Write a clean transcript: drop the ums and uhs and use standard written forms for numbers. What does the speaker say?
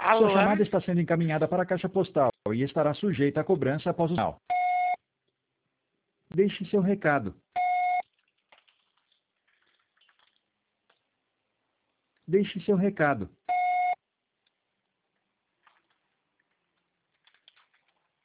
Sua Alô? chamada está sendo encaminhada para a caixa postal e estará sujeita a cobrança após o sinal. Deixe seu recado. Deixe seu recado.